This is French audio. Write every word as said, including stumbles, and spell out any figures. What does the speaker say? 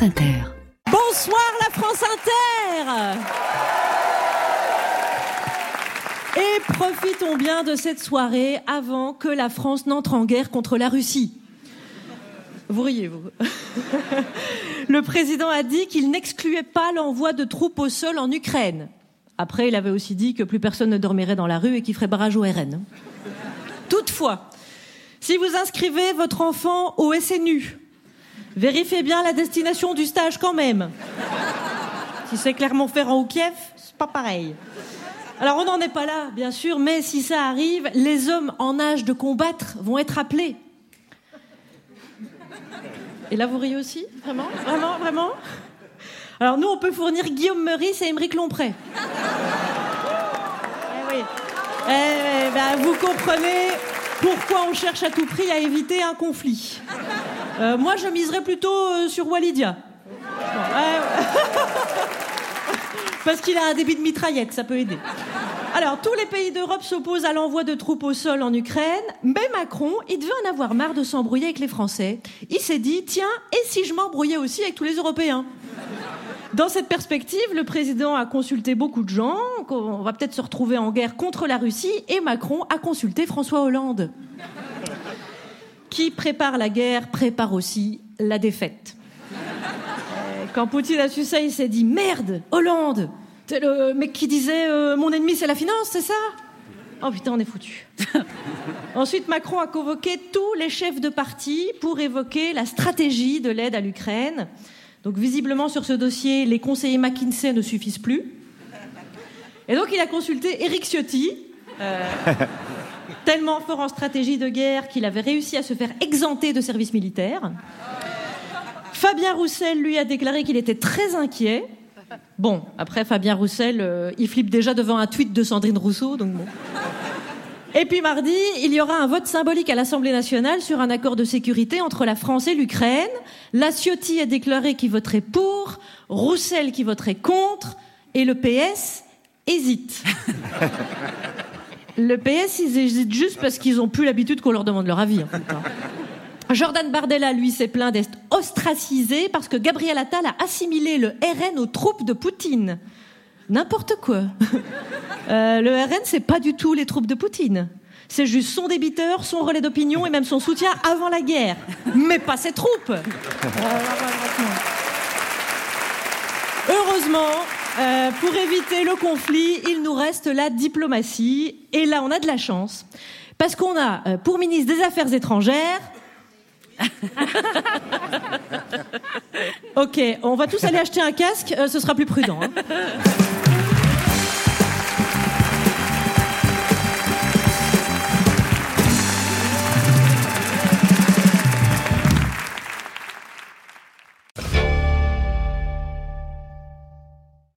France Inter. Bonsoir la France Inter. Et profitons bien de cette soirée avant que la France n'entre en guerre contre la Russie. Vous riez, vous. Le président a dit qu'il n'excluait pas l'envoi de troupes au sol en Ukraine. Après, il avait aussi dit que plus personne ne dormirait dans la rue et qu'il ferait barrage au R N. Toutefois, si vous inscrivez votre enfant au S N U, vérifiez bien la destination du stage quand même. Si c'est Clermont-Ferrand ou Kiev, c'est pas pareil. Alors on n'en est pas là, bien sûr, mais si ça arrive, les hommes en âge de combattre vont être appelés. Et là, vous riez aussi ? Vraiment ? Vraiment ? Vraiment ? Alors nous, on peut fournir Guillaume Meurice et Aymeric Lomprey. Eh oui. Eh ben, vous comprenez pourquoi on cherche à tout prix à éviter un conflit. Euh, moi, je miserais plutôt euh, sur Walidia. Bon, euh... Parce qu'il a un débit de mitraillette, ça peut aider. Alors, tous les pays d'Europe s'opposent à l'envoi de troupes au sol en Ukraine, mais Macron, il devait en avoir marre de s'embrouiller avec les Français. Il s'est dit, tiens, et si je m'embrouillais aussi avec tous les Européens ? Dans cette perspective, le président a consulté beaucoup de gens, on va peut-être se retrouver en guerre contre la Russie, et Macron a consulté François Hollande. Qui prépare la guerre, prépare aussi la défaite. Quand Poutine a su ça, il s'est dit « Merde, Hollande, t'es le mec qui disait euh, « Mon ennemi, c'est la finance, c'est ça ?» Oh putain, on est foutu. Ensuite, Macron a convoqué tous les chefs de parti pour évoquer la stratégie de l'aide à l'Ukraine. Donc visiblement, sur ce dossier, les conseillers McKinsey ne suffisent plus. Et donc, il a consulté Éric Ciotti, euh, tellement fort en stratégie de guerre qu'il avait réussi à se faire exempter de service militaire. Fabien Roussel, lui, a déclaré qu'il était très inquiet. Bon, après, Fabien Roussel, euh, il flippe déjà devant un tweet de Sandrine Rousseau, donc bon. Et puis mardi, il y aura un vote symbolique à l'Assemblée nationale sur un accord de sécurité entre la France et l'Ukraine. La Ciotti a déclaré qu'il voterait pour, Roussel qui voterait contre, et le P S hésite. Le P S, ils hésitent juste parce qu'ils n'ont plus l'habitude qu'on leur demande leur avis, en fait. Jordan Bardella, lui, s'est plaint d'être ostracisé parce que Gabriel Attal a assimilé le R N aux troupes de Poutine. N'importe quoi. Euh, le R N, c'est pas du tout les troupes de Poutine. C'est juste son débiteur, son relais d'opinion et même son soutien avant la guerre. Mais pas ses troupes. Euh, Heureusement, euh, pour éviter le conflit, il nous reste la diplomatie. Et là, on a de la chance. Parce qu'on a, euh, pour ministre des Affaires étrangères... Ok, on va tous aller acheter un casque, euh, ce sera plus prudent. Hein.